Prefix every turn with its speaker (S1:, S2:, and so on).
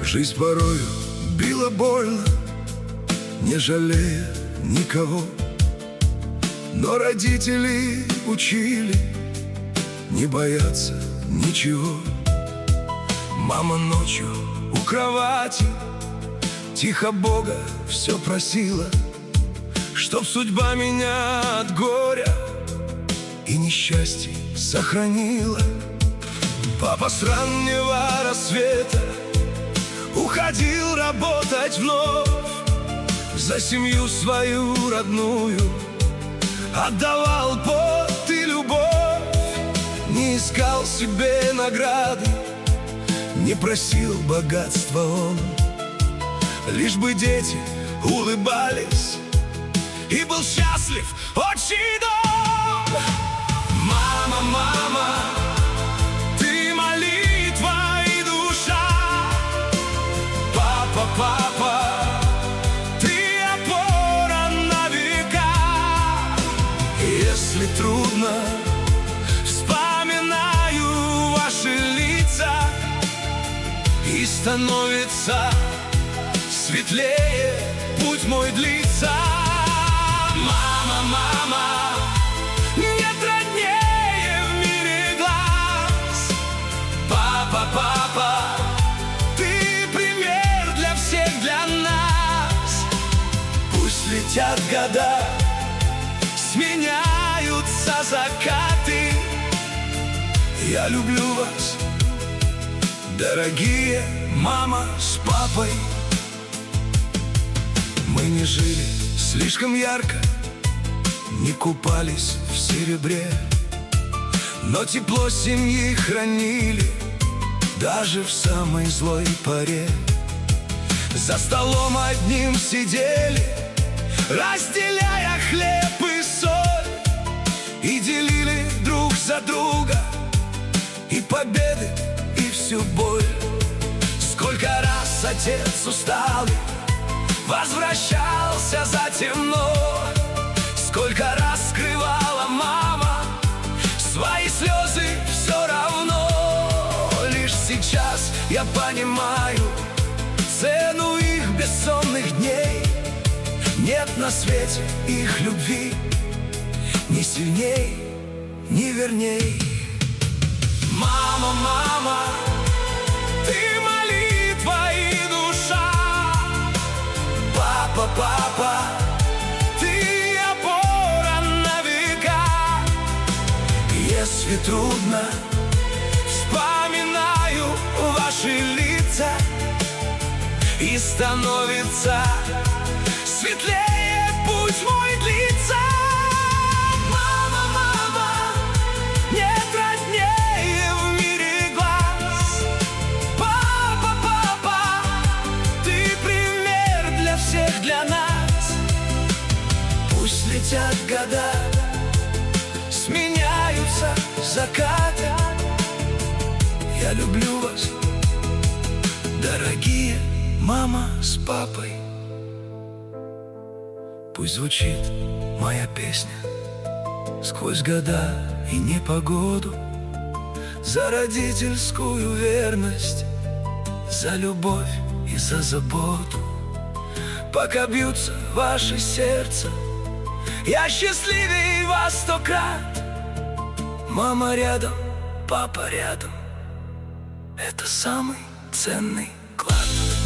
S1: Жизнь порою била больно, не жалея никого, но родители учили не бояться ничего. Мама ночью у кровати тихо Бога все просила, чтоб судьба меня от горя и несчастья сохранила. Папа с раннего рассвета уходил работать вновь, за семью свою родную отдавал пот и любовь. Не искал себе награды, не просил богатства он, лишь бы дети улыбались, и был счастлив отчий дом. Мама, мама, ты молитва и душа. Папа, папа, ты опора на века. Если трудно, вспоминаю ваши лица, и становится светлее путь мой длится. Мама, мама, нет роднее в мире глаз. Папа, папа, ты пример для всех, для нас. Пусть летят года, сменяются закаты, я люблю вас, дорогие мама с папой. Мы не жили слишком ярко, не купались в серебре, но тепло семьи хранили даже в самой злой поре. За столом одним сидели, разделяя хлеб и соль, и делили друг за друга и победы, и всю боль. Сколько раз отец усталый возвращался затемно, сколько раз скрывала мама свои слезы все равно. Лишь сейчас я понимаю цену их бессонных дней. Нет на свете их любви ни сильней, ни верней. Мама, мама, ты молитва и душа. Папа, папа, ты опора на века. Если трудно, вспоминаю ваши лица, и становится светлее путь мой длится. Мама, мама, нет роднее в мире глаз. Папа, папа, ты пример для всех, для нас. Пусть летят года, сменяются закаты, я люблю вас, дорогие мама с папой. Пусть звучит моя песня сквозь года и непогоду, за родительскую верность, за любовь и за заботу. Пока бьются ваши сердца, я счастливее вас 100 крат. Мама рядом, папа рядом, это самый ценный клад.